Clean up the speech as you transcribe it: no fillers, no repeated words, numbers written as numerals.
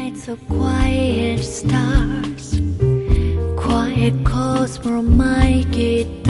nights of quiet stars, quiet calls from my guitar.